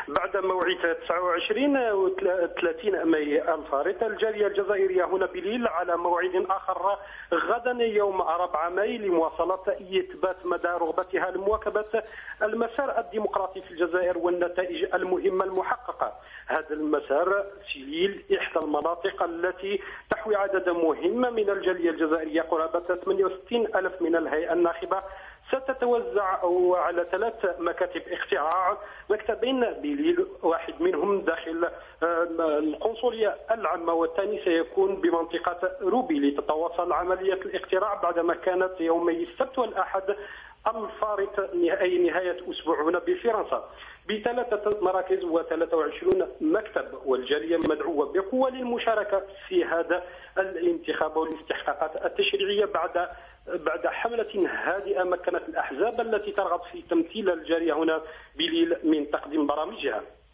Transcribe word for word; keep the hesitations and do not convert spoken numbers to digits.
بعد موعد تسعة وعشرين و ثلاثين ماي الفارط، الجالية الجزائرية هنا بليل على موعد آخر غدا يوم أربعة ماي لمواصلة إثبات مدى رغبتها لمواكبة المسار الديمقراطي في الجزائر والنتائج المهمة المحققة. هذا المسار سيليل إحدى المناطق التي تحوي عددا مهما من الجالية الجزائرية قرابة ثمانية وستين ألف من الهيئة الناخبة، ستتوزع على ثلاث مكاتب اقتراع، مكتبين بليل واحد منهم داخل القنصلية العامة والثاني سيكون بمنطقة روبي لتتواصل عملية الاقتراع بعدما كانت يومي السبت والأحد الفارط أي نهاية أسبوع هنا بفرنسا بثلاثة مراكز وثلاثة وعشرين مكتب، والجالية مدعوة بقوة للمشاركة في هذا الانتخاب والاستحقاقات التشريعية بعد بعد حملة هادئة مكنت الأحزاب التي ترغب في تمثيل الجالية هنا بليل من تقديم برامجها.